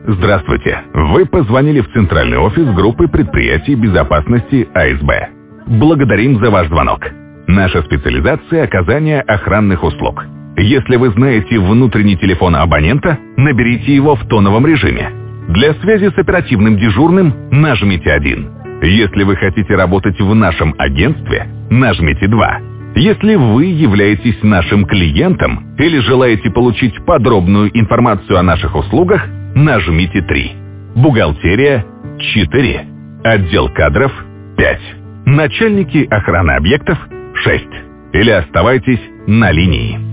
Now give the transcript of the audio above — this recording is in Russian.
Здравствуйте. Вы позвонили в центральный офис группы предприятий безопасности АСБ. Благодарим за ваш звонок. Наша специализация – оказание охранных услуг. Если вы знаете внутренний телефон абонента, наберите его в тоновом режиме. Для связи с оперативным дежурным нажмите 1. Если вы хотите работать в нашем агентстве, нажмите 2. Если вы являетесь нашим клиентом или желаете получить подробную информацию о наших услугах, нажмите 3. Бухгалтерия – 4. Отдел кадров – 5. Начальники охраны объектов – 6. Или оставайтесь на линии.